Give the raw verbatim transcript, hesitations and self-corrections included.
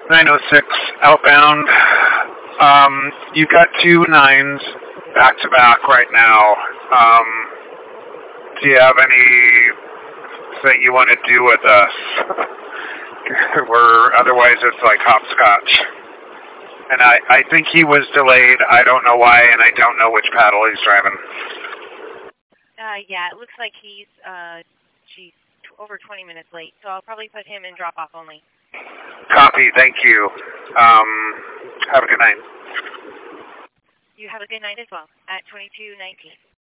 nine oh six outbound. Um, you got two nines back to back right now. Um, do you have any that you want to do with us? Where otherwise it's like hopscotch. And I, I think he was delayed. I don't know why, and I don't know which paddle he's driving. Uh, yeah, it looks like he's, uh, geez, t- over twenty minutes late, so I'll probably put him in drop-off only. Copy, thank you. Um, have a good night. You have a good night as well, at twenty-two nineteen.